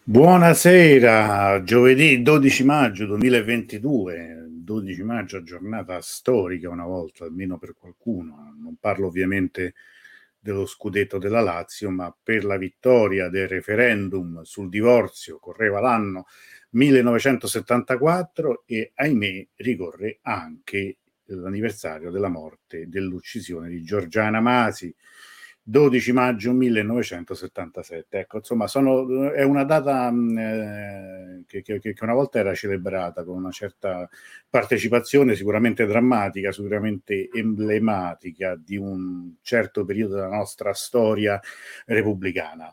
Buonasera, giovedì 12 maggio 2022, 12 maggio, giornata storica una volta, almeno per qualcuno. Non parlo ovviamente dello scudetto della Lazio, ma per la vittoria del referendum sul divorzio. Correva l'anno 1974 e, ahimè, ricorre anche l'anniversario della morte, dell'uccisione di Giorgiana Masi. 12 maggio 1977. Ecco, insomma, è una data che una volta era celebrata con una certa partecipazione, sicuramente drammatica, sicuramente emblematica di un certo periodo della nostra storia repubblicana.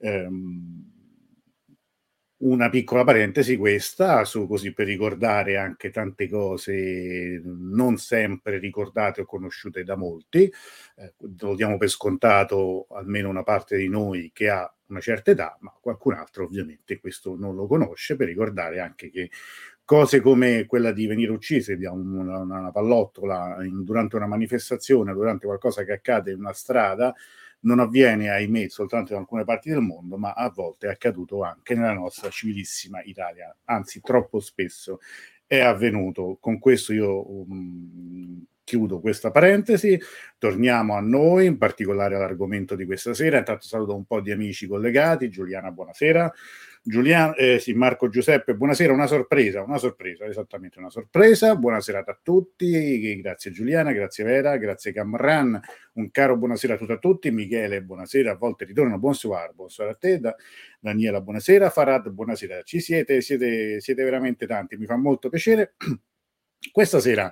Una piccola parentesi questa, così per ricordare anche tante cose non sempre ricordate o conosciute da molti. Lo diamo per scontato almeno una parte di noi che ha una certa età, ma qualcun altro ovviamente questo non lo conosce, per ricordare anche che cose come quella di venire uccisi da una pallottola durante una manifestazione, durante qualcosa che accade in una strada, non avviene, ahimè, soltanto in alcune parti del mondo, ma a volte è accaduto anche nella nostra civilissima Italia, anzi troppo spesso è avvenuto. Con questo io chiudo questa parentesi, torniamo a noi, in particolare all'argomento di questa sera. Intanto saluto un po' di amici collegati. Giuliana, buonasera. Sì, Marco Giuseppe, buonasera, una sorpresa, esattamente una sorpresa. Buonasera a tutti, grazie Giuliana, grazie Vera, grazie Camran, un caro buonasera a tutti. Michele, buonasera, a volte ritorno, bonsoir a te. Daniela, buonasera. Farad, buonasera. Ci siete veramente tanti, mi fa molto piacere. Questa sera,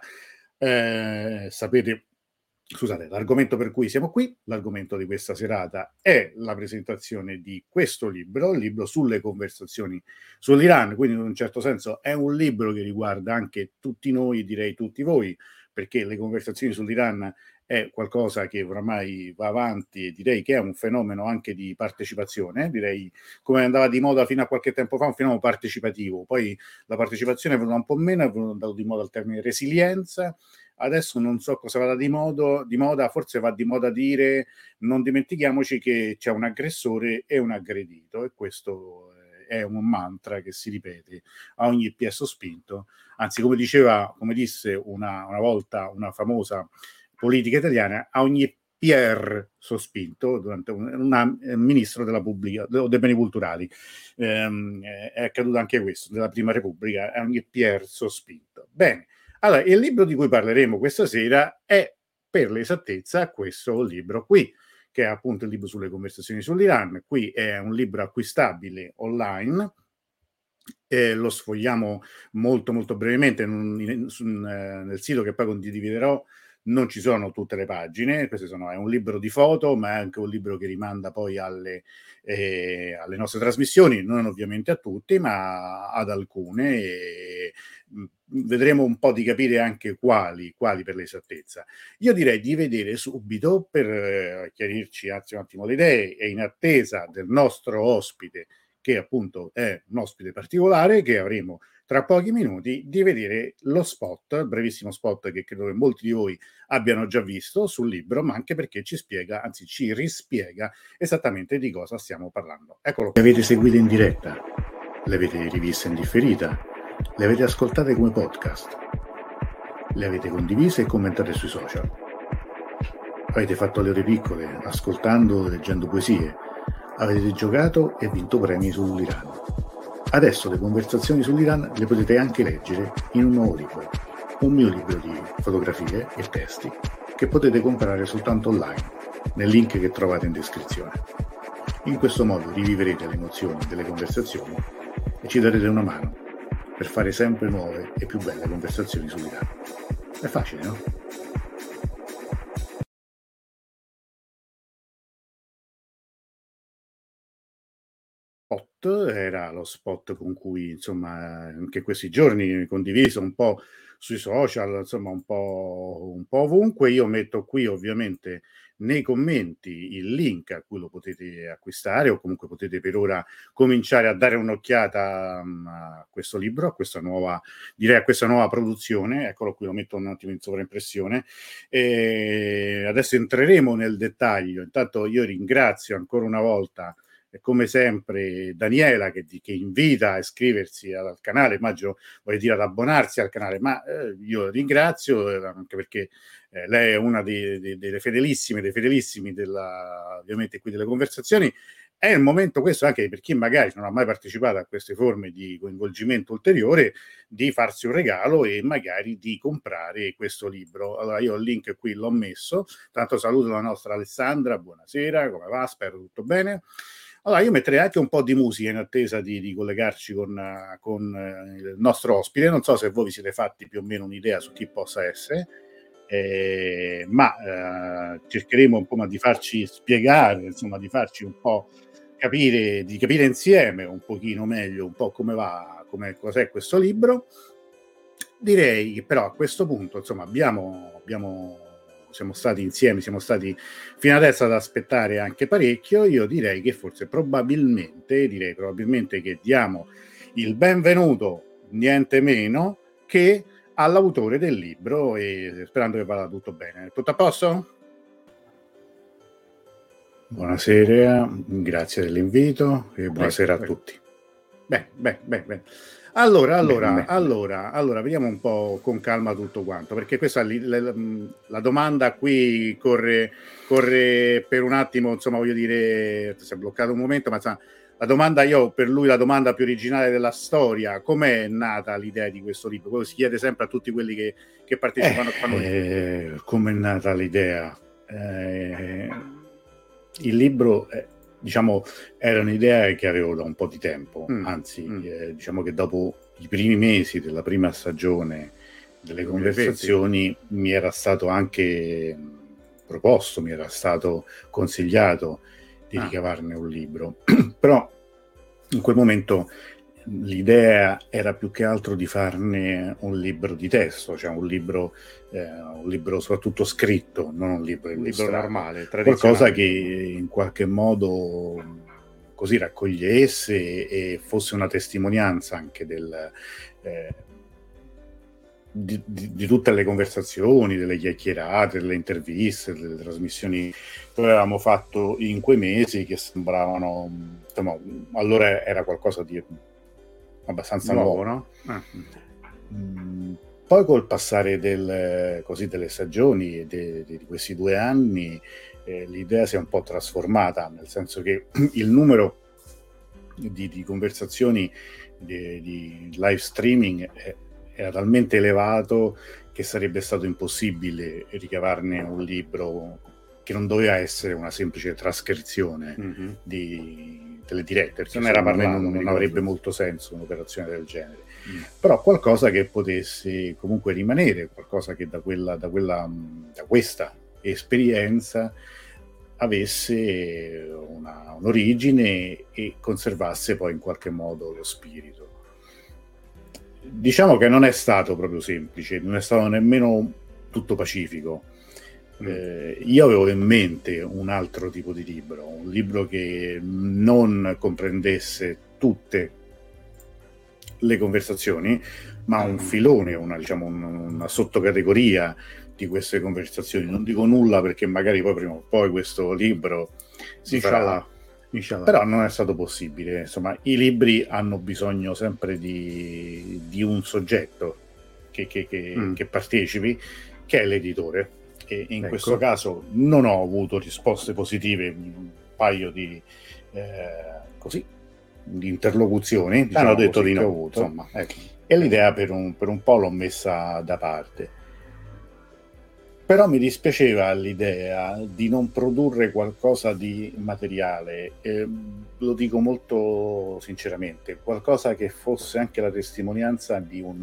sapete, scusate, l'argomento per cui siamo qui, l'argomento di questa serata è la presentazione di questo libro, il libro sulle conversazioni sull'Iran, quindi in un certo senso è un libro che riguarda anche tutti noi, direi tutti voi, perché le conversazioni sull'Iran è qualcosa che oramai va avanti e direi che è un fenomeno anche di partecipazione, direi come andava di moda fino a qualche tempo fa, un fenomeno partecipativo, poi la partecipazione è venuta un po' meno, è andato di moda il termine resilienza. Adesso non so cosa vada di moda, forse va di moda dire non dimentichiamoci che c'è un aggressore e un aggredito, e questo è un mantra che si ripete a ogni PS spinto. Anzi, come disse una volta una famosa politica italiana, a ogni PR sospinto durante un ministro della pubblica o dei beni culturali. È accaduto anche questo nella Prima Repubblica, a ogni PR sospinto. Bene. Allora, il libro di cui parleremo questa sera è, per l'esattezza, questo libro qui, che è appunto il libro sulle conversazioni sull'Iran. Qui è un libro acquistabile online, lo sfogliamo molto molto brevemente nel sito che poi condividerò. Non ci sono tutte le pagine, è un libro di foto, ma è anche un libro che rimanda poi alle nostre trasmissioni, non ovviamente a tutti, ma ad alcune. Vedremo un po' di capire anche quali per l'esattezza. Io direi di vedere subito, per chiarirci un attimo le idee, e in attesa del nostro ospite, che appunto è un ospite particolare che avremo tra pochi minuti, di vedere lo spot, brevissimo spot che credo che molti di voi abbiano già visto sul libro, ma anche perché ci spiega, anzi ci rispiega esattamente di cosa stiamo parlando. Eccolo. Le avete seguite in diretta, le avete riviste in differita, le avete ascoltate come podcast, le avete condivise e commentate sui social. Avete fatto le ore piccole, ascoltando e leggendo poesie. Avete giocato e vinto premi sull'Iran. Adesso le conversazioni sull'Iran le potete anche leggere in un nuovo libro, un mio libro di fotografie e testi che potete comprare soltanto online, nel link che trovate in descrizione. In questo modo rivivrete le emozioni delle conversazioni e ci darete una mano per fare sempre nuove e più belle conversazioni sull'Iran. È facile, no? Era lo spot con cui, insomma, anche questi giorni condiviso un po' sui social, insomma, un po' ovunque. Io metto qui ovviamente nei commenti il link a cui lo potete acquistare, o comunque potete per ora cominciare a dare un'occhiata a questo libro, a questa nuova produzione. Eccolo qui, lo metto un attimo in sovraimpressione. Adesso entreremo nel dettaglio. Intanto io ringrazio ancora una volta come sempre Daniela che invita a iscriversi al canale, immagino voglio dire ad abbonarsi al canale, ma io ringrazio anche perché lei è una delle fedelissime, dei fedelissimi ovviamente qui delle conversazioni. È il momento questo anche per chi magari non ha mai partecipato a queste forme di coinvolgimento ulteriore di farsi un regalo e magari di comprare questo libro. Allora io il link qui l'ho messo, tanto saluto la nostra Alessandra, buonasera, come va? Spero tutto bene. Allora io metterei anche un po' di musica in attesa di collegarci con il nostro ospite, non so se voi vi siete fatti più o meno un'idea su chi possa essere. Ma cercheremo un po' di farci spiegare, insomma, di farci un po' capire, di capire insieme un pochino meglio un po' come va, cos'è questo libro. Direi che però a questo punto, insomma, siamo stati insieme, siamo stati fino adesso ad aspettare anche parecchio. Io direi che forse probabilmente che diamo il benvenuto niente meno che all'autore del libro, e sperando che vada tutto bene. Tutto a posto? Buonasera, grazie dell'invito e buonasera a tutti. Bene. Allora, vediamo un po' con calma tutto quanto, perché questa la domanda qui corre per un attimo, insomma, voglio dire, si è bloccato un momento, ma insomma, la domanda più originale della storia: com'è nata l'idea di questo libro? Quello si chiede sempre a tutti quelli che partecipano. Com'è nata l'idea? Il libro, diciamo, era un'idea che avevo da un po' di tempo, anzi, diciamo che dopo i primi mesi della prima stagione delle conversazioni mi era stato anche proposto, mi era stato consigliato di ricavarne un libro, però in quel momento l'idea era più che altro di farne un libro di testo, cioè un libro soprattutto scritto, non un libro normale, qualcosa che in qualche modo così raccogliesse e fosse una testimonianza anche di tutte le conversazioni, delle chiacchierate, delle interviste, delle trasmissioni che avevamo fatto in quei mesi, che sembravano, insomma, allora era qualcosa di abbastanza nuovo, no? Poi col passare delle stagioni di questi 2 anni l'idea si è un po' trasformata, nel senso che il numero di conversazioni di live streaming era talmente elevato che sarebbe stato impossibile ricavarne un libro che non doveva essere una semplice trascrizione delle dirette, perché non avrebbe molto senso un'operazione del genere. Però qualcosa che potesse comunque rimanere, qualcosa che da questa esperienza avesse un'origine e conservasse poi in qualche modo lo spirito. Diciamo che non è stato proprio semplice, non è stato nemmeno tutto pacifico. Io avevo in mente un altro tipo di libro, un libro che non comprendesse tutte le conversazioni, ma un filone, una sottocategoria di queste conversazioni. Non dico nulla perché magari poi prima o poi questo libro si farà. Però non è stato possibile. Insomma, i libri hanno bisogno sempre di un soggetto che partecipi, che è l'editore. E in questo caso non ho avuto risposte positive, un paio di interlocuzioni, hanno detto di no, insomma, e l'idea per un po' l'ho messa da parte. Però mi dispiaceva l'idea di non produrre qualcosa di materiale, lo dico molto sinceramente, qualcosa che fosse anche la testimonianza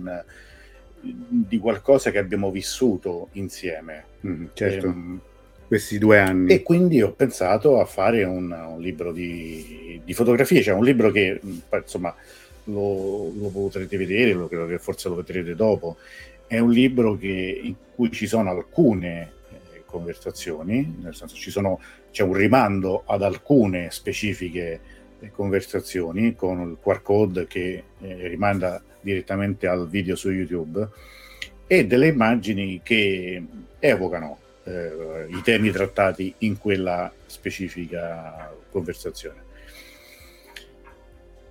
di qualcosa che abbiamo vissuto insieme. Certo. Questi 2 anni. E quindi ho pensato a fare un libro di fotografie, cioè un libro che, insomma, lo potrete vedere, credo che forse lo vedrete dopo. È un libro in cui ci sono alcune conversazioni, nel senso c'è un rimando ad alcune specifiche conversazioni con il QR code che rimanda direttamente al video su YouTube, e delle immagini che evocano i temi trattati in quella specifica conversazione.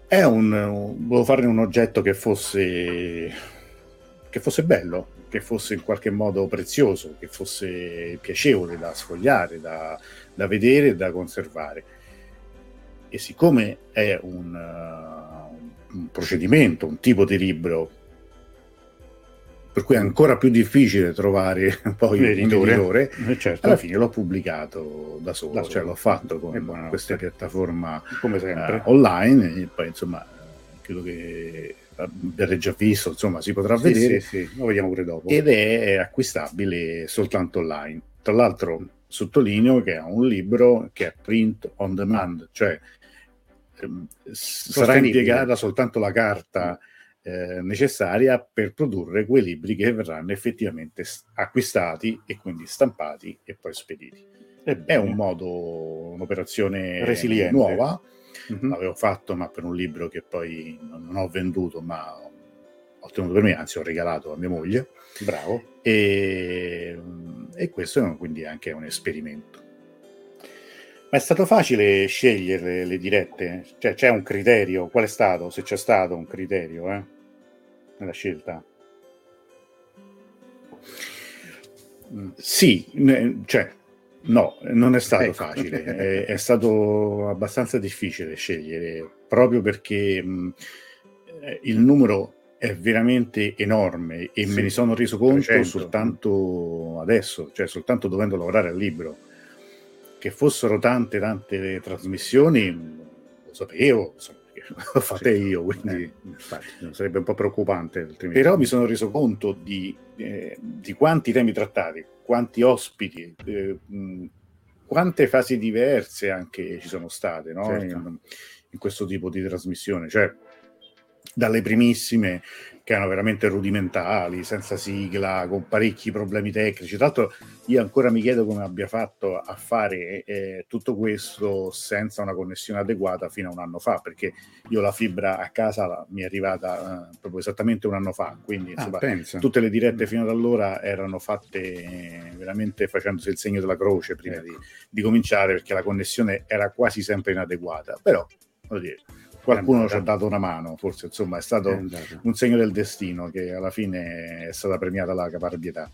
volevo farne un oggetto che fosse bello, che fosse in qualche modo prezioso, che fosse piacevole da sfogliare, da vedere e da conservare. E siccome è un procedimento, un tipo di libro per cui è ancora più difficile trovare poi un editore, certo. alla fine l'ho pubblicato da solo, cioè l'ho fatto con queste piattaforme come sempre online, e poi insomma credo che avete già visto, insomma si potrà vedere, sì, lo vediamo pure dopo, ed è acquistabile soltanto online. Tra l'altro sottolineo che è un libro che è print on demand, cioè sarà impiegata soltanto la carta necessaria per produrre quei libri che verranno effettivamente acquistati e quindi stampati e poi spediti. È un modo, un'operazione resiliente, nuova. L'avevo fatto, ma per un libro che poi non ho venduto, ma ho tenuto per me, anzi ho regalato a mia moglie. Bravo. E questo quindi anche è un esperimento. Ma è stato facile scegliere le dirette? Cioè c'è un criterio? Qual è stato? Se c'è stato un criterio nella scelta? Sì, cioè no, non è stato facile, è stato abbastanza difficile scegliere, proprio perché il numero è veramente enorme e me ne sono reso conto 300. soltanto adesso, cioè soltanto dovendo lavorare al libro. Che fossero tante trasmissioni, lo sapevo, insomma, l'ho fatta io, quindi infatti sarebbe un po' preoccupante altrimenti. Però mi sono reso conto di quanti temi trattati, quanti ospiti, quante fasi diverse anche ci sono state, no? Certo. In questo tipo di trasmissione, cioè dalle primissime che erano veramente rudimentali, senza sigla, con parecchi problemi tecnici. Tra l'altro io ancora mi chiedo come abbia fatto a fare tutto questo senza una connessione adeguata fino a un anno fa, perché io la fibra a casa mi è arrivata proprio esattamente un anno fa, quindi insomma, tutte le dirette fino ad allora erano fatte veramente facendosi il segno della croce prima di cominciare, perché la connessione era quasi sempre inadeguata, però voglio dire, qualcuno ci ha dato una mano, forse insomma è stato un segno del destino che alla fine è stata premiata la caparbietà.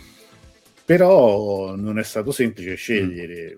Però non è stato semplice scegliere.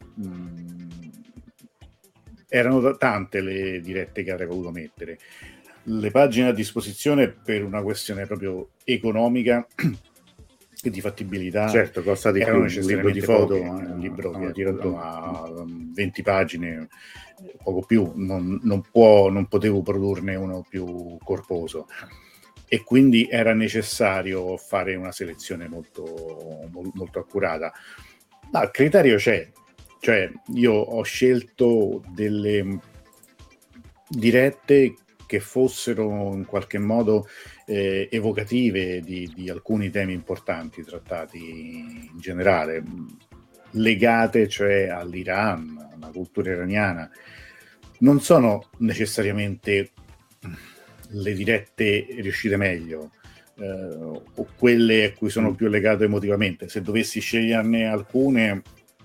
Erano tante le dirette che avrei voluto mettere. Le pagine a disposizione per una questione proprio economica e di fattibilità, certo, costa di erano più, necessariamente un libro di foto, un libro che appunto ha 20 pagine, poco più, non potevo produrne uno più corposo, e quindi era necessario fare una selezione molto, molto accurata. Ma il criterio c'è, cioè io ho scelto delle dirette che fossero in qualche modo evocative di alcuni temi importanti trattati in generale, legate cioè all'Iran, alla cultura iraniana. Non sono necessariamente le dirette riuscite meglio, o quelle a cui sono più legato emotivamente. Se dovessi sceglierne alcune,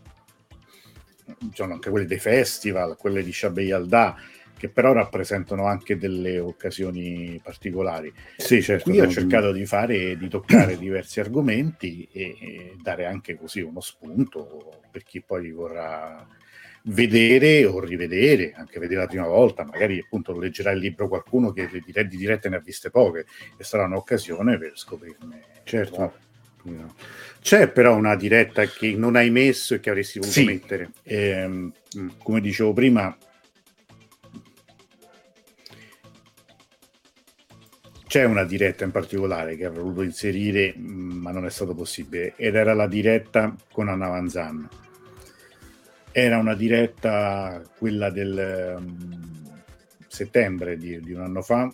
sono anche quelle dei festival, quelle di Shab Yalda, che però rappresentano anche delle occasioni particolari. Sì, certo. Qui ho cercato di toccare diversi argomenti e dare anche così uno spunto per chi poi vorrà vedere o rivedere, anche vedere la prima volta, magari appunto leggerà il libro qualcuno che di dirette ne ha viste poche e sarà un'occasione per scoprirne. Certo. C'è però una diretta che non hai messo e che avresti voluto mettere? Come dicevo prima, c'è una diretta in particolare che avrei voluto inserire, ma non è stato possibile, ed era la diretta con Anna Van Zandt. Era una diretta, quella del settembre di un anno fa,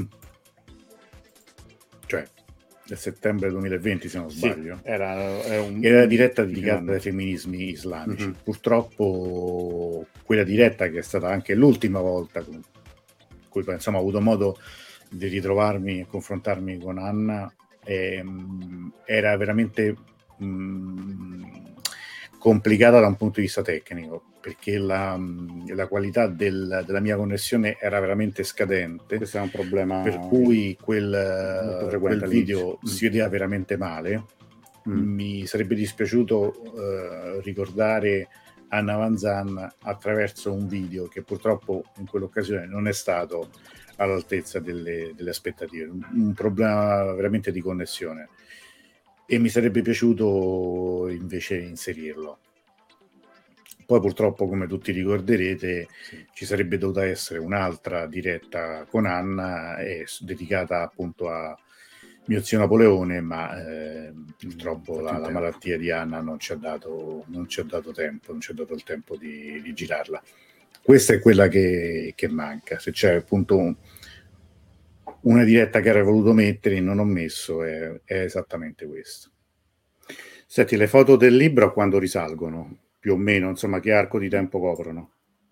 cioè del settembre 2020 se non sbaglio. Era diretta dedicata ai femminismi islamici. Purtroppo quella diretta, che è stata anche l'ultima volta con cui insomma ho avuto modo di ritrovarmi e confrontarmi con Anna, era veramente complicata da un punto di vista tecnico, perché la qualità della mia connessione era veramente scadente. Questo è un problema per cui molto frequente quel video si vedeva veramente male. Mi sarebbe dispiaciuto ricordare Anna Van Zan attraverso un video che purtroppo in quell'occasione non è stato all'altezza delle aspettative, un problema veramente di connessione, e mi sarebbe piaciuto invece inserirlo. Poi purtroppo, come tutti ricorderete, ci sarebbe dovuta essere un'altra diretta con Anna dedicata appunto a mio zio Napoleone, ma purtroppo la malattia di Anna non ci ha dato tempo, non ci ha dato il tempo di girarla. Questa è quella che manca. Se c'è appunto una diretta che avrei voluto mettere e non ho messo, è esattamente questo. Senti, le foto del libro a quando risalgono? Più o meno, insomma, che arco di tempo coprono?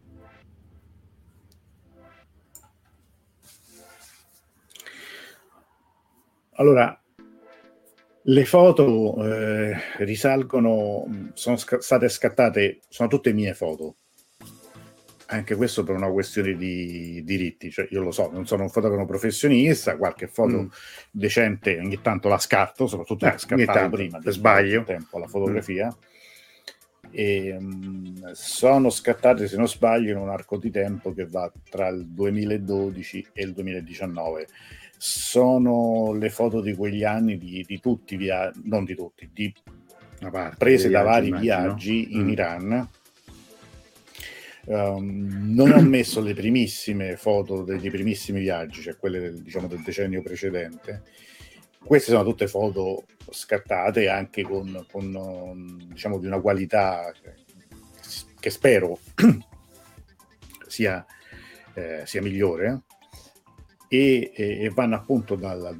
Allora, le foto risalgono, sono state scattate, sono tutte mie foto. Anche questo per una questione di diritti, cioè io lo so, non sono un fotografo professionista, qualche foto decente ogni tanto la scatto, soprattutto la scattavo prima per sbaglio tempo alla fotografia. E sono scattate, se non sbaglio, in un arco di tempo che va tra il 2012 e il 2019. Sono le foto di quegli anni di tutti non di tutti, di prese da vari viaggi in Iran. Non ho messo le primissime foto dei primissimi viaggi, cioè quelle del decennio precedente. Queste sono tutte foto scattate anche con diciamo di una qualità che spero sia migliore, e vanno appunto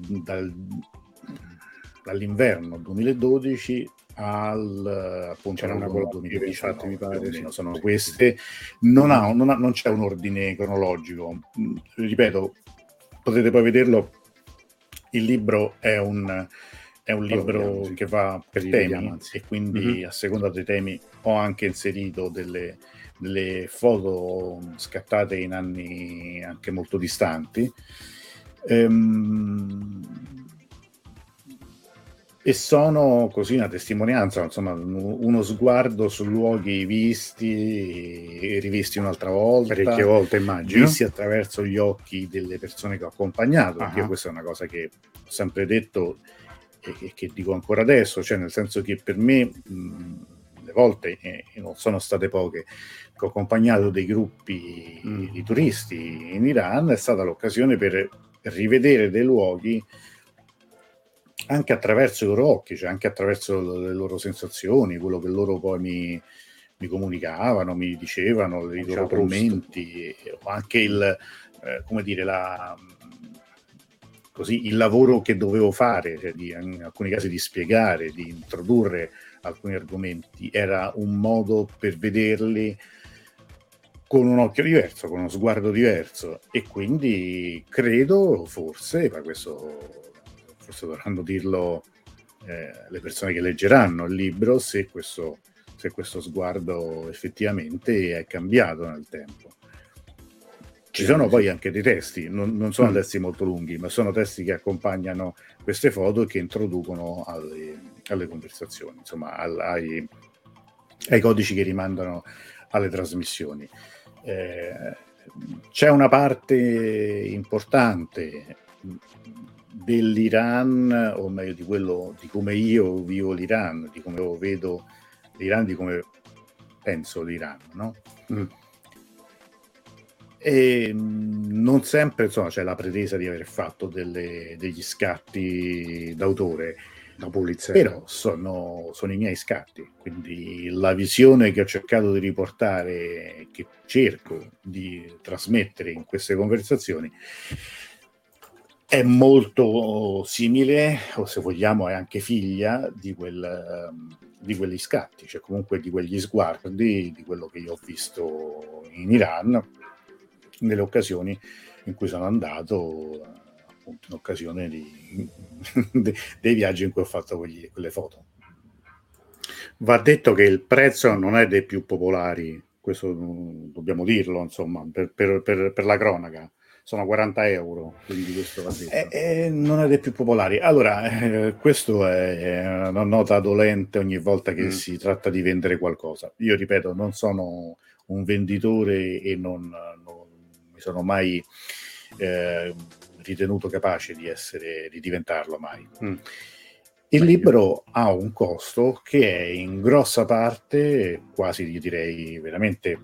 dall'inverno 2012 appunto al 2019, mi pare. Sono queste. Non c'è un ordine cronologico, ripeto, potete poi vederlo. Il libro è un libro che va per temi, e quindi a seconda dei temi ho anche inserito delle foto scattate in anni anche molto distanti, e sono così una testimonianza, insomma, uno sguardo su luoghi visti e rivisti un'altra volta, parecchie volte, immagino, visti attraverso gli occhi delle persone che ho accompagnato, perché io questa è una cosa che ho sempre detto e che dico ancora adesso, cioè nel senso che per me le volte, e non sono state poche, che ho accompagnato dei gruppi di turisti in Iran, è stata l'occasione per rivedere dei luoghi anche attraverso i loro occhi, cioè anche attraverso le loro sensazioni, quello che loro poi mi comunicavano, mi dicevano, i loro commenti, o anche il lavoro che dovevo fare, cioè in alcuni casi di spiegare, di introdurre alcuni argomenti. Era un modo per vederli con un occhio diverso, con uno sguardo diverso, e quindi credo, forse, ma questo forse dovranno dirlo le persone che leggeranno il libro, se questo sguardo effettivamente è cambiato nel tempo. Ci sono poi anche dei testi, non sono testi molto lunghi, ma sono testi che accompagnano queste foto e che introducono alle conversazioni, insomma ai codici che rimandano alle trasmissioni. C'è una parte importante dell'Iran, o meglio di come io vivo l'Iran, di come io vedo l'Iran, di come penso l'Iran, no? E non sempre, insomma, c'è la pretesa di aver fatto degli scatti d'autore, però sono i miei scatti, quindi la visione che ho cercato di riportare, che cerco di trasmettere in queste conversazioni, è molto simile, o se vogliamo è anche figlia di quegli scatti, cioè comunque di quegli sguardi, di quello che io ho visto in Iran nelle occasioni in cui sono andato, appunto in occasione dei viaggi in cui ho fatto quelle foto. Va detto che il prezzo non è dei più popolari, questo dobbiamo dirlo, insomma, per la cronaca. Sono 40 euro, quindi questo va detto. Non è dei più popolari. Allora, questo è una nota dolente ogni volta che si tratta di vendere qualcosa. Io ripeto, non sono un venditore e non mi sono mai ritenuto capace di diventarlo mai. Il libro ha un costo che è in grossa parte, quasi io direi veramente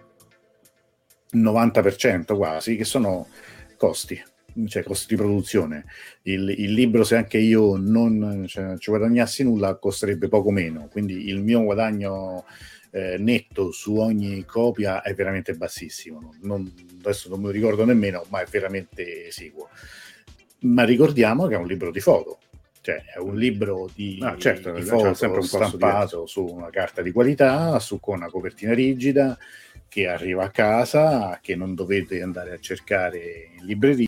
90% quasi, che sono costi, cioè costi di produzione. Il libro, se anche io non ci guadagnassi nulla, costerebbe poco meno, quindi il mio guadagno netto su ogni copia è veramente bassissimo. Adesso non me lo ricordo nemmeno, ma è veramente esiguo. Ma ricordiamo che è un libro di foto, cioè è un libro di foto sempre stampato su una carta di qualità, con una copertina rigida, che arriva a casa, che non dovete andare a cercare in libreria.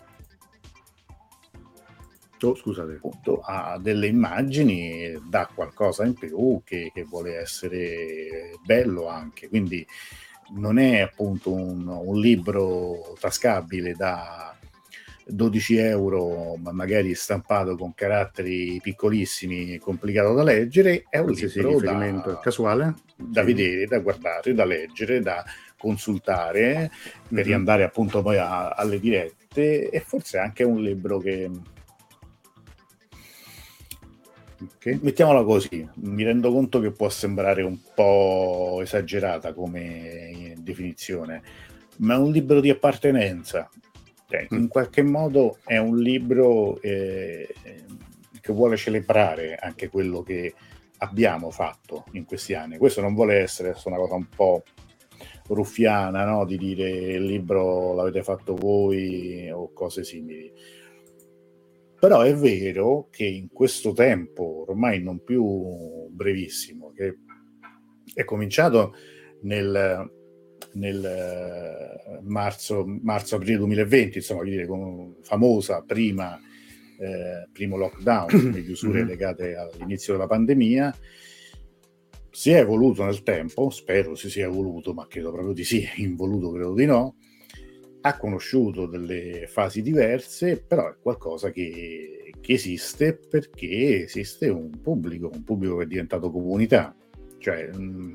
Scusate, appunto, ha delle immagini, dà qualcosa in più che vuole essere bello anche, quindi non è appunto un libro tascabile da 12 euro, ma magari stampato con caratteri piccolissimi, complicato da leggere. È un libro casuale da vedere, da guardare, da leggere, da consultare per riandare appunto poi alle dirette, e forse anche un libro che mettiamola così, mi rendo conto che può sembrare un po' esagerata come definizione, ma è un libro di appartenenza. In qualche modo è un libro che vuole celebrare anche quello che abbiamo fatto in questi anni. Questo non vuole essere una cosa un po' ruffiana, no? Di dire il libro l'avete fatto voi o cose simili. Però è vero che in questo tempo ormai non più brevissimo, che è cominciato nel marzo-aprile 2020, insomma, famosa primo lockdown, le chiusure legate all'inizio della pandemia, si è evoluto nel tempo, spero si sia evoluto, ma credo proprio di sì, involuto credo di no, ha conosciuto delle fasi diverse, però è qualcosa che esiste perché esiste un pubblico che è diventato comunità. Cioè,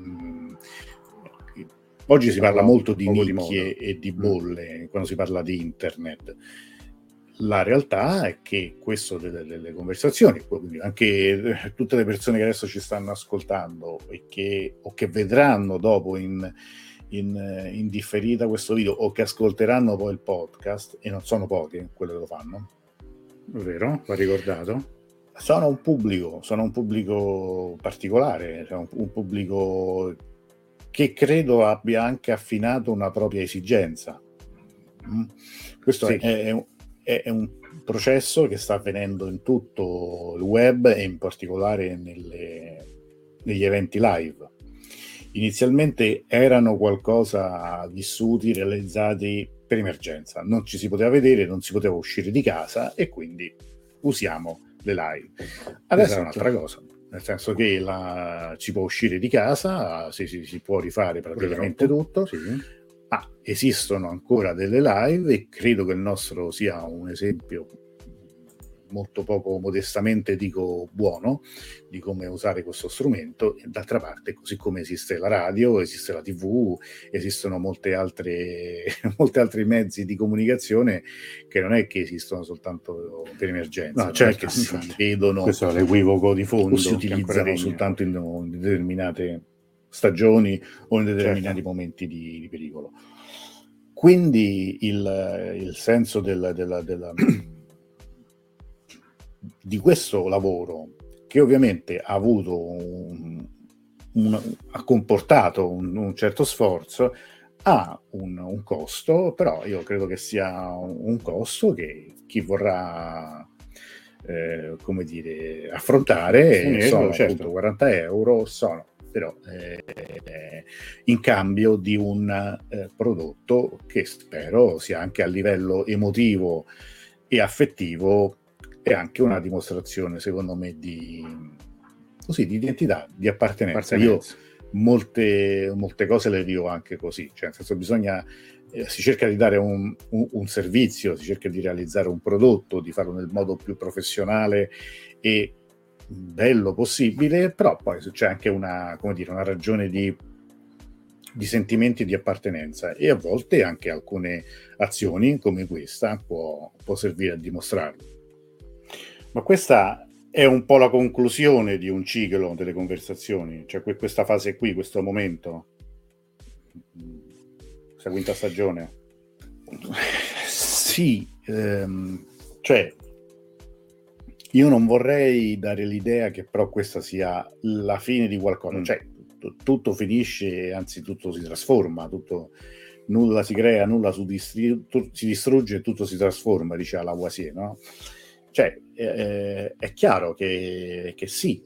oggi si parla molto di nicchie e di bolle quando si parla di internet. La realtà è che questo delle conversazioni, quindi anche tutte le persone che adesso ci stanno ascoltando o che vedranno dopo in differita questo video o che ascolteranno poi il podcast, e non sono poche quelle che lo fanno, vero? Va ricordato? Sono un pubblico particolare, un pubblico che credo abbia anche affinato una propria esigenza. Questo è un processo che sta avvenendo in tutto il web e in particolare negli eventi live. Inizialmente erano qualcosa vissuti, realizzati per emergenza, non ci si poteva vedere, non si poteva uscire di casa e quindi usiamo le live. Adesso è un'altra cosa, nel senso che si può uscire di casa, si può rifare praticamente tutto, ma esistono ancora delle live e credo che il nostro sia un esempio molto poco modestamente dico buono di come usare questo strumento. E d'altra parte, così come esiste la radio, esiste la TV, esistono molti altri mezzi di comunicazione che non è che esistono soltanto per emergenza, non è che si vedono, questo è l'equivoco di fondo, o si utilizzano soltanto in determinate stagioni o in determinati momenti di pericolo. Quindi il senso di questo lavoro, che ovviamente ha avuto ha comportato un certo sforzo, ha un costo, però io credo che sia un costo che chi vorrà come dire affrontare sono appunto 40 euro, sono però in cambio di un prodotto che spero sia anche a livello emotivo e affettivo e anche una dimostrazione, secondo me, di così, di identità, di appartenenza. Io molte cose le vivo anche così, cioè nel senso bisogna, si cerca di dare un servizio, si cerca di realizzare un prodotto, di farlo nel modo più professionale e bello possibile, però poi c'è anche una ragione di sentimenti di appartenenza, e a volte anche alcune azioni come questa può servire a dimostrarlo. Ma questa è un po' la conclusione di un ciclo delle conversazioni, cioè questa fase qui, questo momento, questa quinta stagione. Sì, cioè io non vorrei dare l'idea che però questa sia la fine di qualcosa, cioè tutto finisce, anzi tutto si trasforma, nulla si crea, nulla si distrugge, tutto si trasforma, diceva Lavoisier, no? Cioè è chiaro che sì,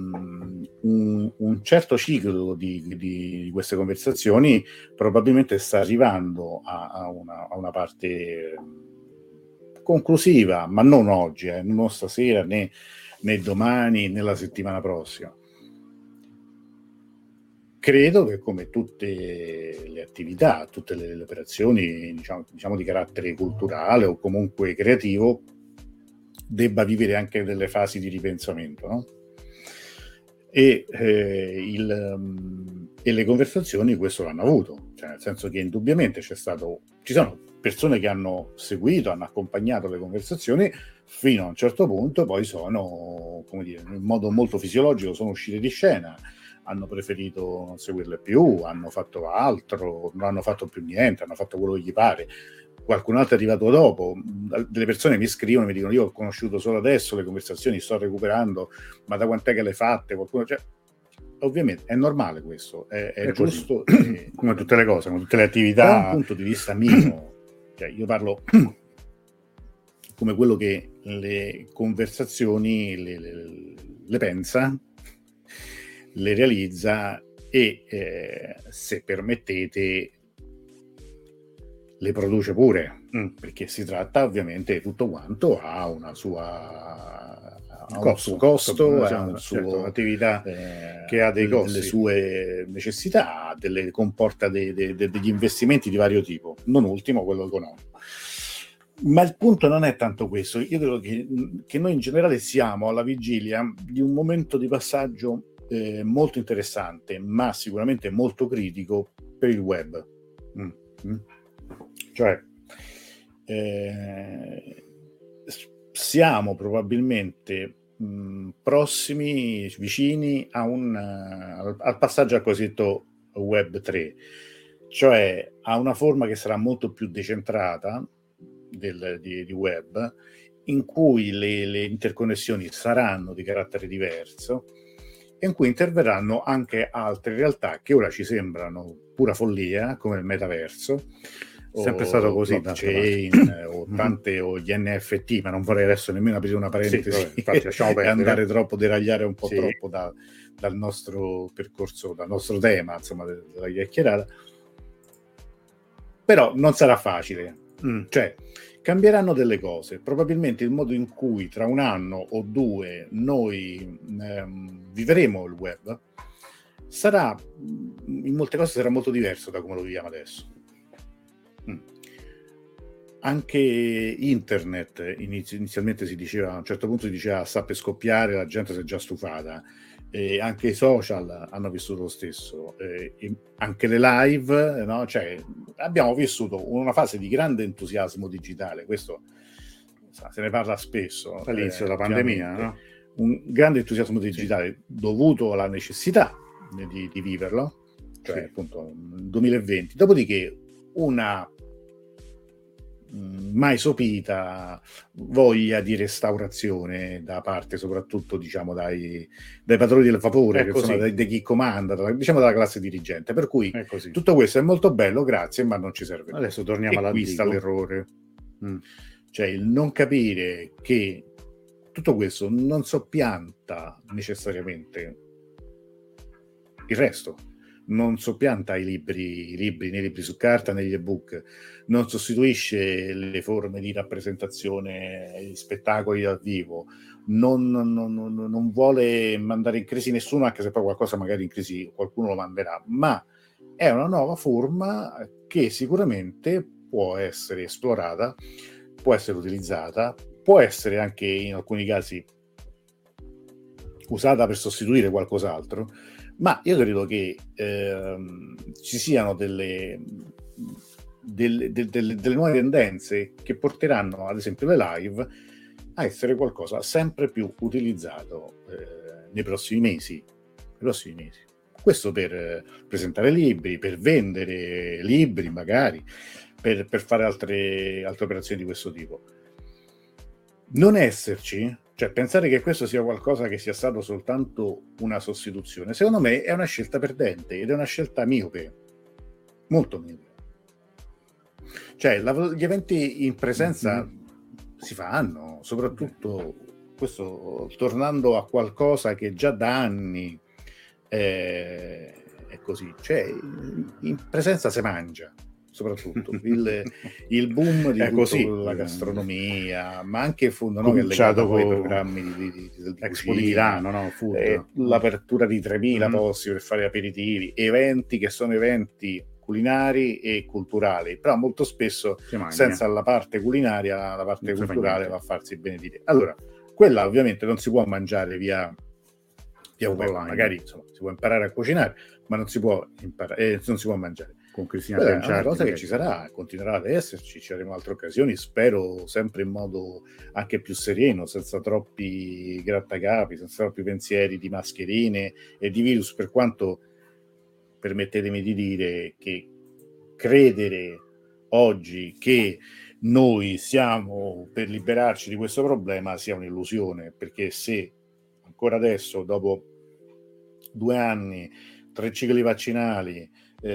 un certo ciclo di queste conversazioni probabilmente sta arrivando a una parte conclusiva, ma non oggi, non stasera, né domani, né la settimana prossima. Credo che come tutte le attività, tutte le operazioni, diciamo di carattere culturale o comunque creativo, debba vivere anche delle fasi di ripensamento, no? E le conversazioni questo l'hanno avuto, cioè nel senso che indubbiamente ci sono persone che hanno seguito, hanno accompagnato le conversazioni fino a un certo punto, poi sono, come dire, in modo molto fisiologico sono uscite di scena, hanno preferito non seguirle più, hanno fatto altro, non hanno fatto più niente, hanno fatto quello che gli pare. Qualcun altro è arrivato dopo, delle persone mi scrivono e mi dicono: io ho conosciuto solo adesso le conversazioni, sto recuperando, ma da quant'è che le hai fatte? Qualcuno, cioè, ovviamente è normale questo, è giusto, come tutte le cose, come tutte le attività. Da un punto di vista mio, cioè io parlo come quello che le conversazioni le pensa, le realizza e se permettete le produce pure, perché si tratta ovviamente, tutto quanto ha una sua un suo costo, ha un suo attività che ha dei costi, delle sue necessità, comporta degli investimenti di vario tipo, non ultimo quello economico. Ma il punto non è tanto questo. Io credo che noi in generale siamo alla vigilia di un momento di passaggio molto interessante, ma sicuramente molto critico per il web. Cioè siamo probabilmente prossimi, vicini al passaggio al cosiddetto web 3, cioè a una forma che sarà molto più decentrata di web, in cui le interconnessioni saranno di carattere diverso e in cui interverranno anche altre realtà che ora ci sembrano pura follia, come il metaverso, sempre stato così, blockchain, o tante, o gli NFT, ma non vorrei adesso nemmeno aprire una parentesi, infatti, e andare troppo, deragliare un po' troppo dal nostro percorso, dal nostro tema, insomma, della chiacchierata. Però non sarà facile, cioè cambieranno delle cose, probabilmente il modo in cui tra un anno o due noi vivremo il web sarà, in molte cose sarà molto diverso da come lo viviamo adesso. Anche internet inizialmente si diceva, a un certo punto si diceva sta per scoppiare, la gente si è già stufata, e anche i social hanno vissuto lo stesso, anche le live, no? Cioè, abbiamo vissuto una fase di grande entusiasmo digitale, questo se ne parla spesso all'inizio della pandemia, no? Un grande entusiasmo digitale dovuto alla necessità di viverlo, cioè appunto nel 2020, dopodiché una mai sopita voglia di restaurazione da parte soprattutto, diciamo, dai padroni del vapore, che insomma, da chi comanda, diciamo dalla classe dirigente, per cui tutto questo è molto bello, grazie, ma non ci serve. Adesso torniamo all'antico. Qui sta l'errore, cioè il non capire che tutto questo non soppianta necessariamente il resto, non soppianta i libri nei libri su carta, negli ebook, non sostituisce le forme di rappresentazione, gli spettacoli dal vivo, non vuole mandare in crisi nessuno, anche se poi qualcosa magari in crisi qualcuno lo manderà, ma è una nuova forma che sicuramente può essere esplorata, può essere utilizzata, può essere anche in alcuni casi usata per sostituire qualcos'altro, ma io credo che ci siano delle nuove tendenze che porteranno, ad esempio, le live a essere qualcosa sempre più utilizzato nei prossimi mesi. Questo per presentare libri, per vendere libri magari, per fare altre operazioni di questo tipo. Non esserci, cioè pensare che questo sia qualcosa che sia stato soltanto una sostituzione, secondo me è una scelta perdente ed è una scelta miope, molto miope. Cioè gli eventi in presenza si fanno, soprattutto questo tornando a qualcosa che già da anni è così, cioè in presenza si mangia, soprattutto il boom di la gastronomia, ma anche in fondo, no, che è legato con i programmi di Expo di Milano, no? L'apertura di 3.000 posti per fare aperitivi, eventi che sono eventi culinari e culturali, però molto spesso senza la parte culinaria, la parte culturale va a farsi benedire. Allora, quella ovviamente non si può mangiare via web, magari insomma, si può imparare a cucinare, ma non si può mangiare. Con Cristina Bianciardi, è una cosa che ci sarà, continuerà ad esserci, ci avremo altre occasioni, spero sempre in modo anche più sereno, senza troppi grattacapi, senza troppi pensieri di mascherine e di virus, per quanto, permettetemi di dire, che credere oggi che noi siamo per liberarci di questo problema sia un'illusione, perché se ancora adesso, dopo 2 anni, 3 cicli vaccinali,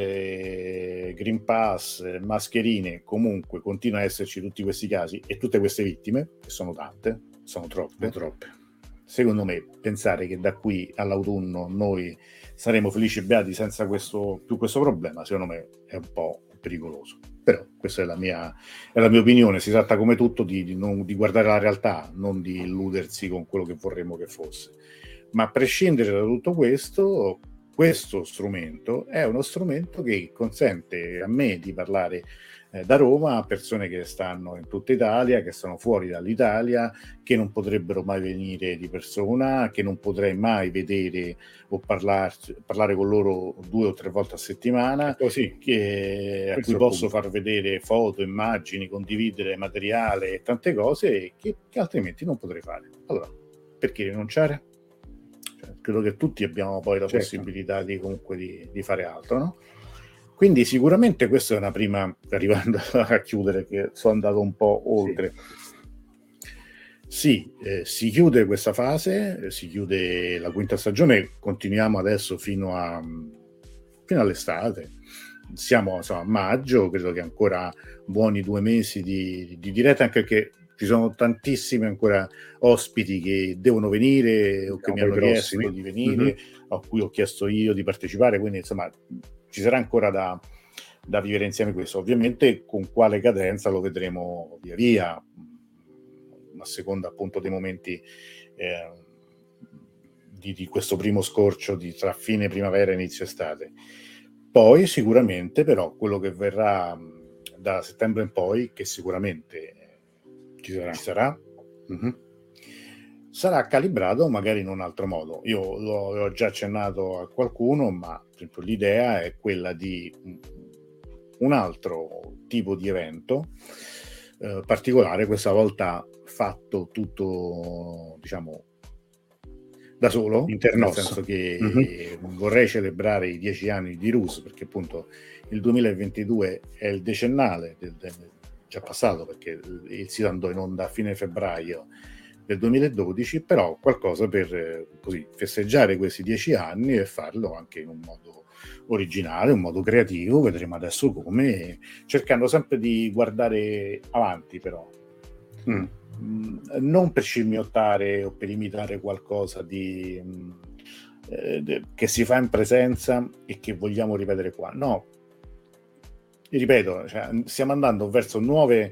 Green Pass, mascherine, comunque continua a esserci tutti questi casi e tutte queste vittime, che sono tante, sono troppe. Secondo me, pensare che da qui all'autunno noi saremo felici e beati senza più questo problema, secondo me è un po' pericoloso. Però questa è la mia opinione. Si tratta, come tutto, di guardare la realtà, non di illudersi con quello che vorremmo che fosse. Ma a prescindere da tutto questo strumento è uno strumento che consente a me di parlare da Roma a persone che stanno in tutta Italia, che sono fuori dall'Italia, che non potrebbero mai venire di persona, che non potrei mai vedere o parlare con loro 2 o 3 volte a settimana, a cui posso far vedere foto, immagini, condividere materiale e tante cose che altrimenti non potrei fare. Allora, perché rinunciare? Credo che tutti abbiamo poi la possibilità di fare altro, no? Quindi sicuramente questa è una prima, arrivando a chiudere, che sono andato un po' oltre. Si chiude questa fase, si chiude la 5ª stagione, continuiamo adesso fino all'estate. Siamo a maggio, credo che ancora buoni 2 mesi di diretta, anche perché ci sono tantissimi ancora ospiti che devono venire o che mi hanno chiesto di venire, a cui ho chiesto io di partecipare, quindi insomma ci sarà ancora da vivere insieme questo. Ovviamente con quale cadenza lo vedremo via via, a seconda appunto dei momenti di questo primo scorcio tra fine primavera e inizio estate. Poi sicuramente però quello che verrà da settembre in poi, che sicuramente ci sarà, sarà calibrato magari in un altro modo. Io l'ho già accennato a qualcuno, ma per esempio l'idea è quella di un altro tipo di evento particolare, questa volta fatto tutto, diciamo, da solo, nel senso che vorrei celebrare i 10 anni di Rus, perché appunto il 2022 è il decennale già passato, perché il sito andò in onda a fine febbraio del 2012, però qualcosa per così festeggiare questi 10 anni e farlo anche in un modo originale, un modo creativo. Vedremo adesso come, cercando sempre di guardare avanti, però non per scimmiottare o per imitare qualcosa di che si fa in presenza e che vogliamo ripetere qua. No, ripeto, cioè, stiamo andando verso nuovi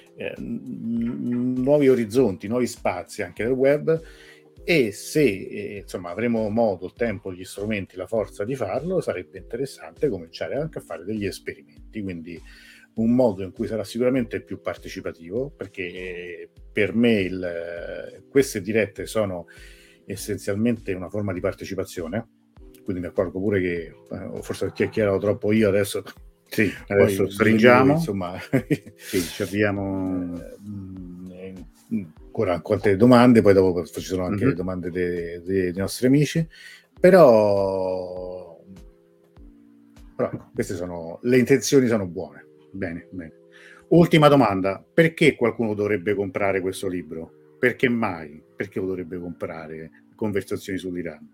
orizzonti, nuovi spazi anche nel web, e se insomma avremo modo, il tempo, gli strumenti, la forza di farlo, sarebbe interessante cominciare anche a fare degli esperimenti, quindi un modo in cui sarà sicuramente più partecipativo, perché per me queste dirette sono essenzialmente una forma di partecipazione, quindi mi accorgo pure che forse ho chiacchierato troppo io adesso. Sì, adesso stringiamo, insomma, sì, ci abbiamo ancora quante domande, poi dopo ci sono anche le domande dei nostri amici, però queste sono le intenzioni, sono buone. Bene. Ultima domanda: perché qualcuno dovrebbe comprare questo libro? Perché mai? Perché lo dovrebbe comprare? Conversazioni sull'Iran.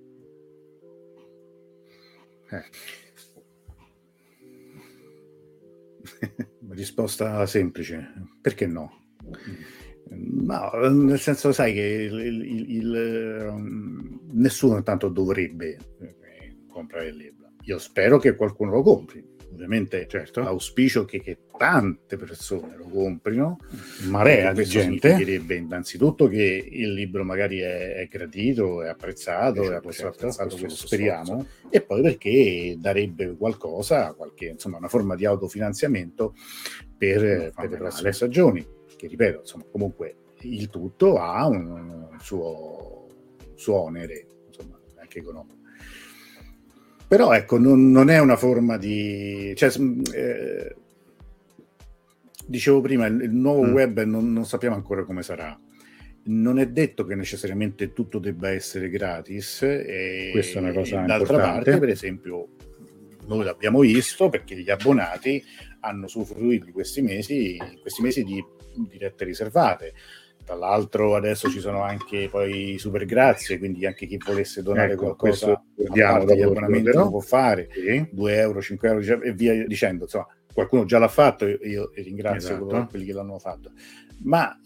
Risposta semplice: perché no? No, nel senso, sai che nessuno intanto dovrebbe comprare il libro. Io spero che qualcuno lo compri. Ovviamente, certo, l'auspicio che tante persone lo comprino, marea di gente. Significherebbe innanzitutto che il libro magari è gradito, è apprezzato, apprezzato, lo speriamo, e poi perché darebbe qualcosa, una forma di autofinanziamento per le prossime stagioni, che ripeto, insomma, comunque il tutto ha un suo onere, insomma, anche economico. Però ecco, non è una forma di... dicevo prima, il nuovo web non sappiamo ancora come sarà. Non è detto che necessariamente tutto debba essere gratis. Questa è una cosa d'altra importante. parte, per esempio, noi l'abbiamo visto perché gli abbonati hanno usufruito di questi mesi di dirette riservate. Tra l'altro adesso ci sono anche poi super grazie, quindi anche chi volesse donare qualcosa a parte gli abbonamenti lo può fare, sì. 2 euro, 5 euro e via dicendo. Insomma, qualcuno già l'ha fatto, io ringrazio quelli che l'hanno fatto. Ma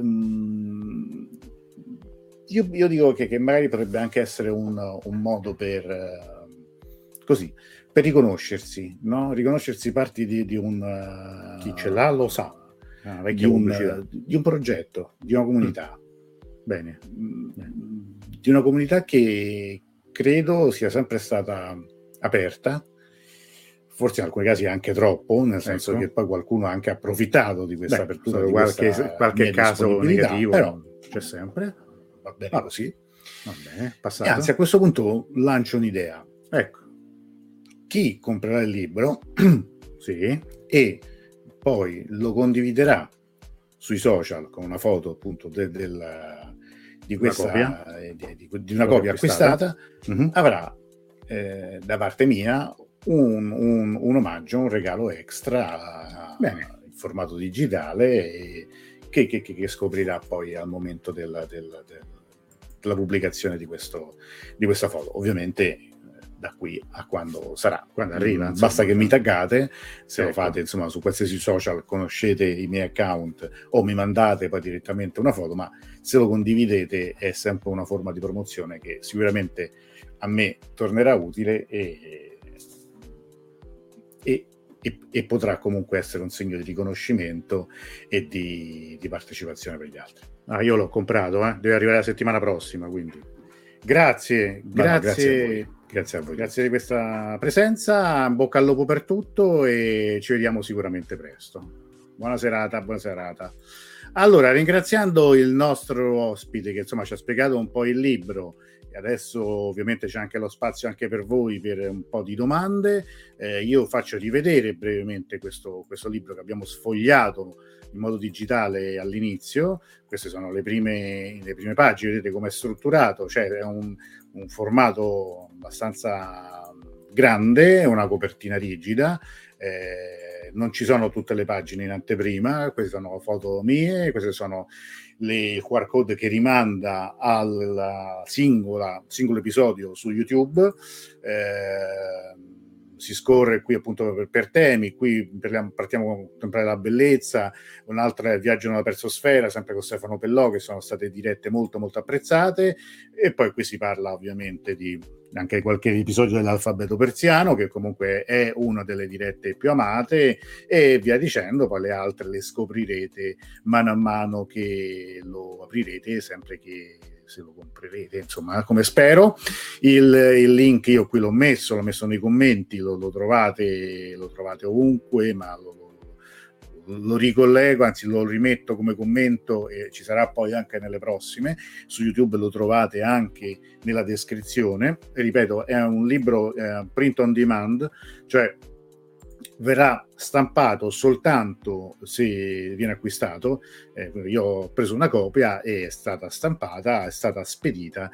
io dico che magari potrebbe anche essere un modo per riconoscersi, no? Riconoscersi parti di un... chi ce l'ha lo sa. Di un progetto, di una comunità. Bene. Di una comunità che credo sia sempre stata aperta, forse in alcuni casi anche troppo, nel senso che poi qualcuno ha anche approfittato di questa apertura, di qualche caso negativo, però c'è sempre. Va bene così. Va bene, passato. E anzi, a questo punto lancio un'idea. Ecco, chi comprerà il libro sì, e poi lo condividerà sui social con una foto appunto di una copia acquistata, avrà da parte mia un omaggio, un regalo extra in formato digitale che scoprirà poi al momento della pubblicazione di questa foto. Ovviamente da qui a quando arriva, insomma, basta che mi taggate, se lo fate insomma su qualsiasi social, conoscete i miei account o mi mandate poi direttamente una foto, ma se lo condividete è sempre una forma di promozione che sicuramente a me tornerà utile e potrà comunque essere un segno di riconoscimento e di partecipazione per gli altri. Io l'ho comprato, deve arrivare la settimana prossima, quindi grazie a voi. Grazie di questa presenza, in bocca al lupo per tutto e ci vediamo sicuramente presto. Buona serata. Allora, ringraziando il nostro ospite che insomma ci ha spiegato un po' il libro, e adesso ovviamente c'è anche lo spazio anche per voi per un po' di domande, io faccio rivedere brevemente questo libro che abbiamo sfogliato in modo digitale all'inizio. Queste sono le prime pagine, vedete come è strutturato, cioè è un formato abbastanza grande, una copertina rigida, non ci sono tutte le pagine in anteprima, queste sono foto mie, queste sono le QR code che rimanda al singolo episodio su YouTube, si scorre qui appunto per temi, qui partiamo con Templare della Bellezza, un'altra è Viaggio nella Persosfera, sempre con Stefano Pellò, che sono state dirette molto molto apprezzate, e poi qui si parla ovviamente di anche qualche episodio dell'Alfabeto Persiano, che comunque è una delle dirette più amate, e via dicendo. Poi le altre le scoprirete mano a mano che lo aprirete, sempre che se lo comprerete, insomma, come spero. Il link io qui l'ho messo nei commenti, lo trovate ovunque, ma lo ricollego, anzi lo rimetto come commento, e ci sarà poi anche nelle prossime. Su YouTube lo trovate anche nella descrizione. E ripeto, è un libro print on demand, cioè verrà stampato soltanto se viene acquistato. Io ho preso una copia, è stata stampata, è stata spedita,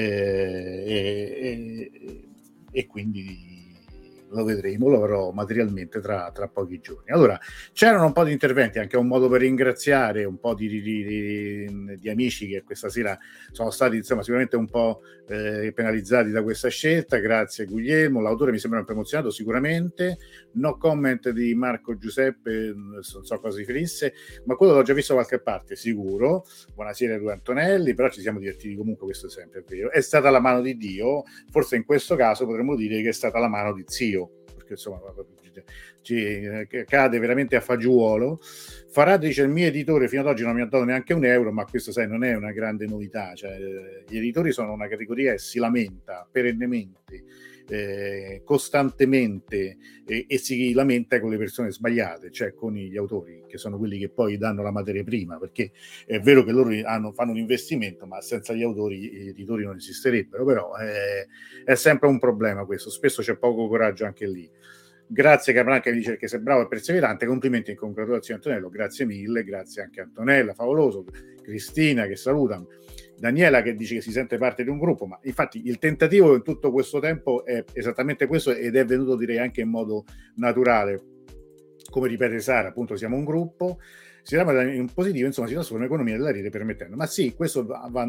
e quindi lo vedremo, lo avrò materialmente tra pochi giorni. Allora, c'erano un po' di interventi, anche un modo per ringraziare un po' di amici che questa sera sono stati, insomma, sicuramente un po' penalizzati da questa scelta. Grazie Guglielmo, l'autore mi sembra emozionato sicuramente. No comment di Marco Giuseppe, non so cosa si riferisse, ma quello l'ho già visto da qualche parte, sicuro. Buonasera Due Antonelli, però ci siamo divertiti comunque, questo è sempre vero. È stata la mano di Dio, forse in questo caso potremmo dire che è stata la mano di Zio, perché insomma ci cade veramente a fagiolo. Farà, dice, il mio editore fino ad oggi non mi ha dato neanche €1, ma questo sai non è una grande novità, cioè gli editori sono una categoria che si lamenta perennemente, costantemente, e si lamenta con le persone sbagliate, cioè con gli autori, che sono quelli che poi danno la materia prima, perché è vero che loro fanno un investimento, ma senza gli autori gli editori non esisterebbero. Però è sempre un problema questo, spesso c'è poco coraggio anche lì. Grazie Capranca, che dice che sei bravo e perseverante, complimenti e congratulazioni Antonello, grazie mille. Grazie anche Antonella, favoloso. Cristina che saluta, Daniela che dice che si sente parte di un gruppo, ma infatti il tentativo in tutto questo tempo è esattamente questo, ed è venuto, direi, anche in modo naturale. Come ripete Sara, appunto siamo un gruppo, si trama in positivo, insomma si trasforma in economia della rete permettendo. Ma sì, questo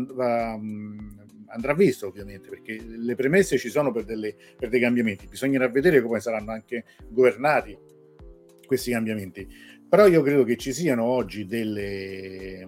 andrà visto ovviamente, perché le premesse ci sono per dei cambiamenti, bisognerà vedere come saranno anche governati questi cambiamenti. Però io credo che ci siano oggi delle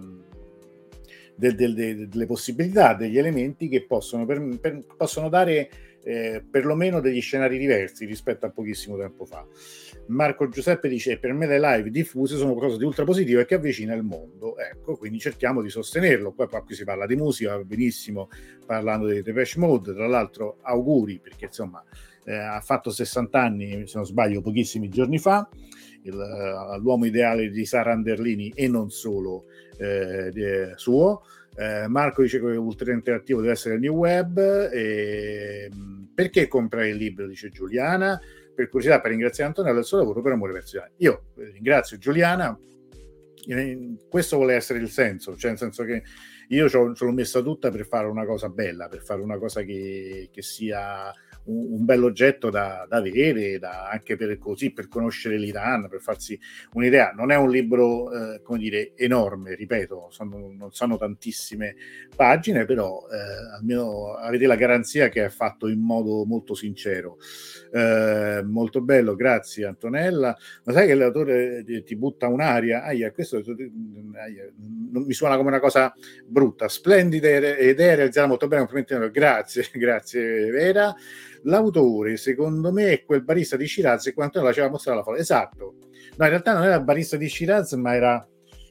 possibilità, degli elementi che possono dare perlomeno degli scenari diversi rispetto a pochissimo tempo fa. Marco Giuseppe dice: per me le live diffuse sono qualcosa di ultra positivo e che avvicina il mondo. Ecco, quindi cerchiamo di sostenerlo. Poi qui si parla di musica, benissimo, parlando di Depeche Mode, tra l'altro auguri, perché insomma ha fatto 60 anni, se non sbaglio, pochissimi giorni fa, l'uomo ideale di Sara Anderlini e non solo suo. Marco dice che Ultra Interattivo deve essere il new web. Perché comprare il libro, dice Giuliana. Per curiosità, per ringraziare Antonello del suo lavoro, per amore personale. Io ringrazio Giuliana, questo vuole essere il senso, cioè nel senso che io ce l'ho messa tutta per fare una cosa bella, per fare una cosa che sia un bel oggetto da avere, anche per conoscere l'Iran, per farsi un'idea. Non è un libro come dire enorme, ripeto, non sono tantissime pagine, però almeno avete la garanzia che è fatto in modo molto sincero. Molto bello, grazie Antonella. Ma sai che l'autore ti butta un'aria? Questo non mi suona come una cosa brutta. Splendide idee realizzate molto bene, complimenti. Grazie Vera. L'autore secondo me è quel barista di Shiraz, e quanto la faceva mostrare la foto. Esatto, no, in realtà non era il barista di Shiraz, ma era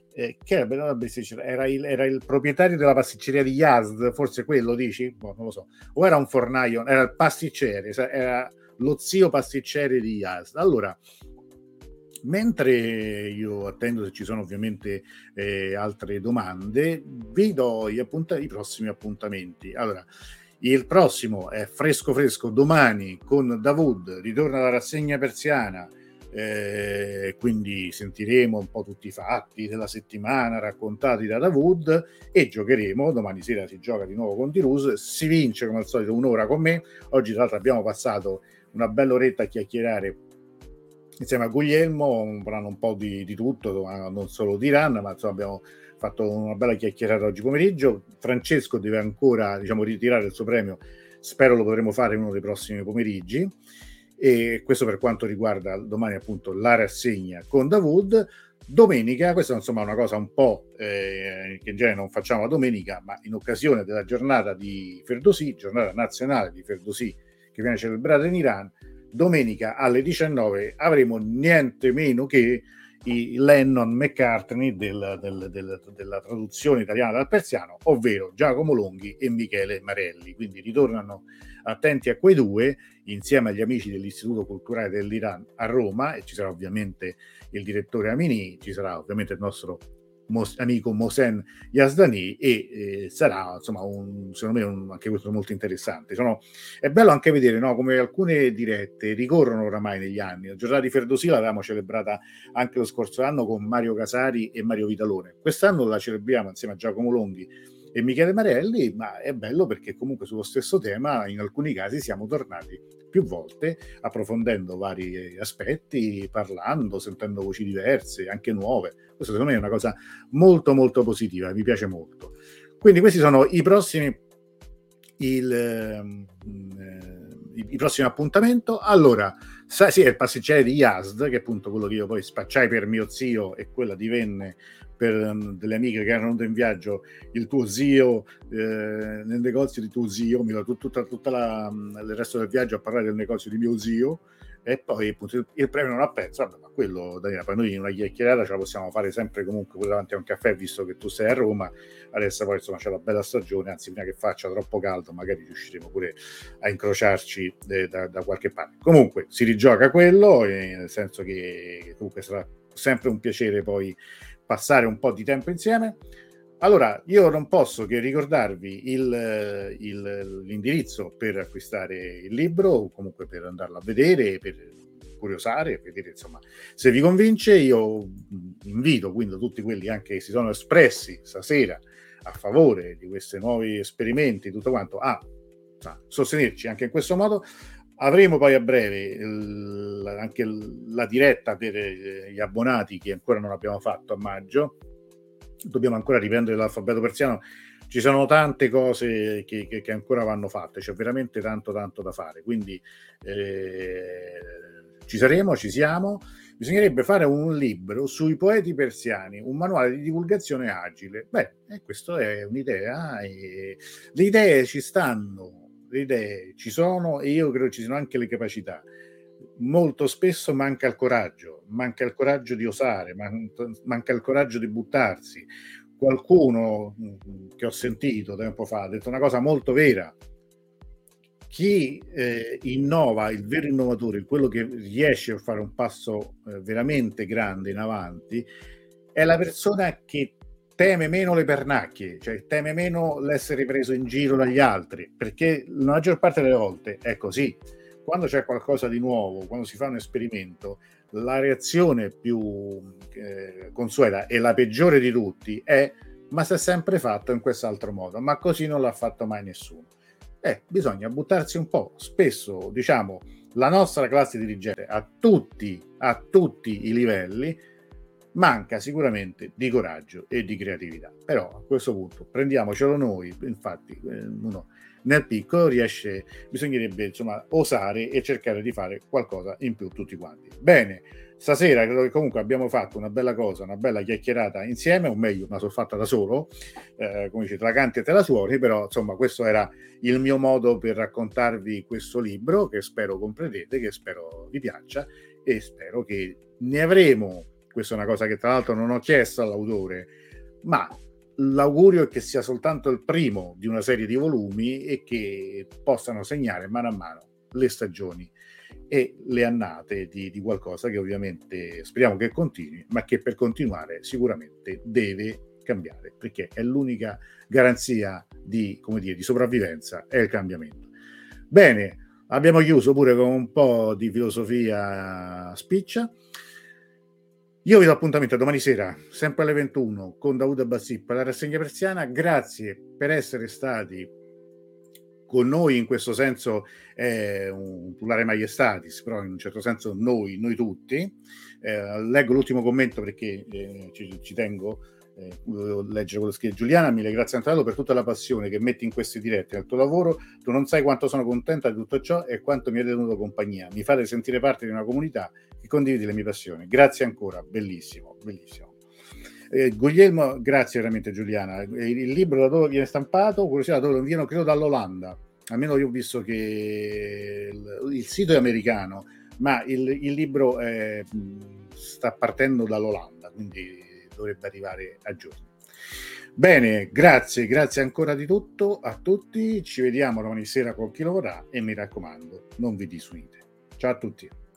era il proprietario della pasticceria di Yazd, forse quello dici? Non lo so, o era un fornaio, era il pasticcere, era lo zio pasticcere di Yazd. Allora, mentre io attendo se ci sono ovviamente altre domande, vi do i prossimi appuntamenti. Allora, il prossimo è fresco domani con Davud, ritorna la rassegna persiana, quindi sentiremo un po' tutti i fatti della settimana raccontati da Davud, e giocheremo. Domani sera si gioca di nuovo con Tirus, si vince come al solito un'ora con me. Oggi tra l'altro abbiamo passato una bella oretta a chiacchierare insieme a Guglielmo, parlando un po' di tutto, non solo di Iran, ma insomma abbiamo fatto una bella chiacchierata oggi pomeriggio. Francesco deve ancora ritirare il suo premio, spero lo potremo fare in uno dei prossimi pomeriggi. E questo per quanto riguarda domani appunto la rassegna con Dawood. Domenica, questa insomma è una cosa un po' che in genere non facciamo la domenica, ma in occasione della giornata di Ferdowsi, giornata nazionale di Ferdowsi che viene celebrata in Iran, domenica alle 19 avremo niente meno che i Lennon McCartney della traduzione italiana dal persiano, ovvero Giacomo Longhi e Michele Marelli. Quindi ritornano attenti a quei due insieme agli amici dell'Istituto Culturale dell'Iran a Roma, e ci sarà ovviamente il direttore Amini, ci sarà ovviamente il nostro amico Mohsen Yazdani e sarà insomma secondo me anche questo molto interessante. È bello anche vedere, no, come alcune dirette ricorrono oramai negli anni. La giornata di Ferdowsi l'avevamo celebrata anche lo scorso anno con Mario Casari e Mario Vitalone. Quest'anno la celebriamo insieme a Giacomo Longhi e Michele Marelli, ma è bello perché comunque sullo stesso tema in alcuni casi siamo tornati più volte, approfondendo vari aspetti, parlando, sentendo voci diverse, anche nuove. Questo secondo me è una cosa molto molto positiva, mi piace molto. Quindi questi sono i prossimi il prossimo appuntamento. Allora, sì, è il passeggero di Yazd, che è appunto quello che io poi spacciai per mio zio, e quella divenne per delle amiche che erano in viaggio il tuo zio, nel negozio di tuo zio, mi do tutto il resto del viaggio a parlare del negozio di mio zio, e poi appunto il premio non ha prezzo. Vabbè, ma quello, Daniela, poi noi una chiacchierata ce la possiamo fare sempre comunque davanti a un caffè, visto che tu sei a Roma. Adesso poi insomma c'è la bella stagione, anzi prima che faccia troppo caldo magari riusciremo pure a incrociarci da qualche parte. Comunque si rigioca quello, nel senso che comunque sarà sempre un piacere poi passare un po' di tempo insieme. Allora, io non posso che ricordarvi l'indirizzo per acquistare il libro, o comunque per andarlo a vedere, per curiosare, vedere insomma se vi convince. Io invito quindi tutti quelli anche che si sono espressi stasera a favore di questi nuovi esperimenti, tutto quanto, a sostenerci anche in questo modo. Avremo poi a breve anche la diretta per gli abbonati che ancora non abbiamo fatto a maggio. Dobbiamo ancora riprendere l'alfabeto persiano. Ci sono tante cose che ancora vanno fatte, c'è veramente tanto da fare, quindi ci siamo. Bisognerebbe fare un libro sui poeti persiani, un manuale di divulgazione agile. Questa è un'idea, e le idee ci stanno, le idee ci sono, e io credo ci siano anche le capacità. Molto spesso manca il coraggio di osare, manca il coraggio di buttarsi. Qualcuno che ho sentito tempo fa ha detto una cosa molto vera: chi innova, il vero innovatore, quello che riesce a fare un passo veramente grande in avanti, è la persona che teme meno le pernacchie, cioè teme meno l'essere preso in giro dagli altri, perché la maggior parte delle volte è così. Quando c'è qualcosa di nuovo, quando si fa un esperimento, la reazione più consueta e la peggiore di tutti è: ma si è sempre fatto in quest'altro modo, ma così non l'ha fatto mai nessuno. Bisogna buttarsi un po'. Spesso, diciamo, la nostra classe dirigente a tutti i livelli manca sicuramente di coraggio e di creatività. Però a questo punto prendiamocelo noi. Infatti uno nel piccolo bisognerebbe insomma osare e cercare di fare qualcosa in più tutti quanti. Bene, stasera credo che comunque abbiamo fatto una bella cosa, una bella chiacchierata insieme, o meglio, me la sono fatta da solo, come dice, te la canti e te la suoni, però insomma questo era il mio modo per raccontarvi questo libro, che spero comprerete, che spero vi piaccia, e spero che ne avremo. Questa è una cosa che tra l'altro non ho chiesto all'autore, ma l'augurio è che sia soltanto il primo di una serie di volumi, e che possano segnare mano a mano le stagioni e le annate di qualcosa che ovviamente speriamo che continui, ma che per continuare sicuramente deve cambiare, perché è l'unica garanzia di sopravvivenza, è il cambiamento. Bene, abbiamo chiuso pure con un po' di filosofia spiccia. Io vi do appuntamento domani sera, sempre alle 21, con Dawood Abbassi per la rassegna persiana. Grazie per essere stati con noi. In questo senso è un plurale maiestatis, però in un certo senso noi tutti. Leggo l'ultimo commento perché ci tengo. volevo leggere quello che scrive Giuliana. Mille grazie Antonello per tutta la passione che metti in questi diretti nel tuo lavoro. Tu non sai quanto sono contenta di tutto ciò e quanto mi hai tenuto compagnia. Mi fate sentire parte di una comunità che condivide le mie passioni. Grazie ancora, bellissimo, bellissimo. Guglielmo, grazie veramente Giuliana. Il libro da dove viene stampato? Curiosità, dove lo inviano? Credo dall'Olanda. Almeno io ho visto che il sito è americano, ma il libro sta partendo dall'Olanda, quindi dovrebbe arrivare a giorni. Bene, grazie ancora di tutto a tutti. Ci vediamo domani sera con chi lo vorrà e mi raccomando, non vi disunite. Ciao a tutti.